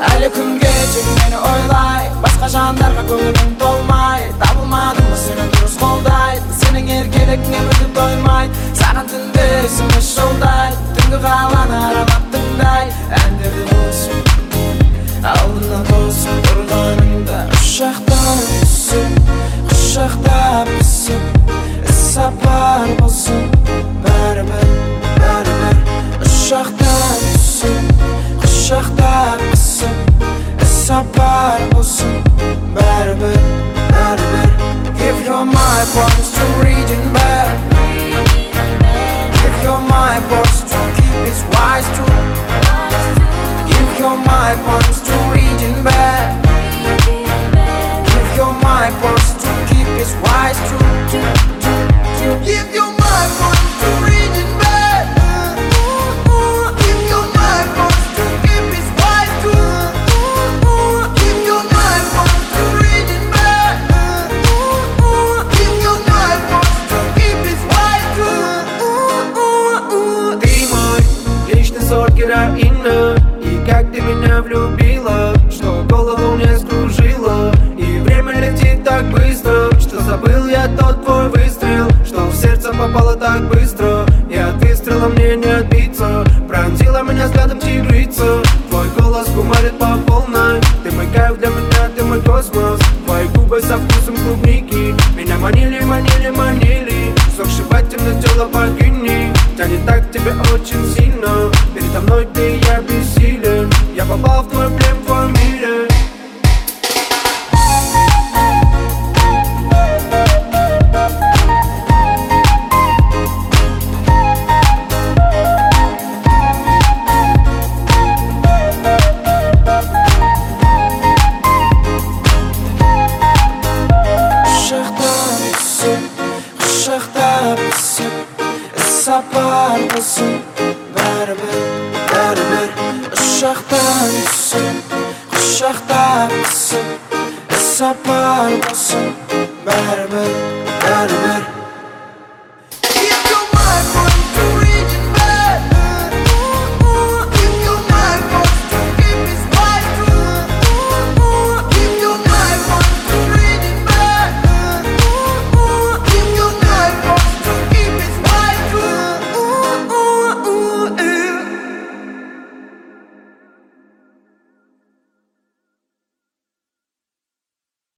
Әлі күнге тек мені ойлай, басқа жандарға көңілім толмай. Табылмадым ба сені дұрыс қолдайды, сенің еркелігіңе мүлде тоймайды. Саған түнде есіме жолдайды, түнгі қаланы аралап тыңдай әндерді болсын, алдына тосып тұрғаныңда ұшақтан түсіп, құшақтап түсіп, іссапар болсын бәрібір, бәрібір. Ұшақтан түсіп, құшақтап түсіп, іссапар болсын бәрібір, бәрібір. If you're my promise to reading back, if you're my promise to keep his wise true, if you're my promise to reading back, if you're my promise to keep his wise true, if you're my promise to reading back, if you're my promise to keep his wise true, if you're my promise to reading back, if you're my promise to keep his wise true. Ты мой личный сорт героина, и как ты меня влюбила, что голову мне скружила. И время летит так быстро, что забыл я тот твой выстрел, что в сердце попало так быстро, и от выстрела мне не отбиться. Пронзила меня взглядом тигрица, твой голос кумарит по полной. Ты мой кайф для меня, ты мой космос, твои губы со вкусом клубники меня манили, манили, манили. Сокшибать темно тело богини, тянет так к тебе очень сильно. Передо мной ты, я бессилен, я попал в твой плен в твоем мире. Құшақтап түсіп, іссапар болсын бәрібір, бәрібір. Ұшақтан түсіп, құшақтап түсіп, іссапар болсын бәрібір, бәрібір.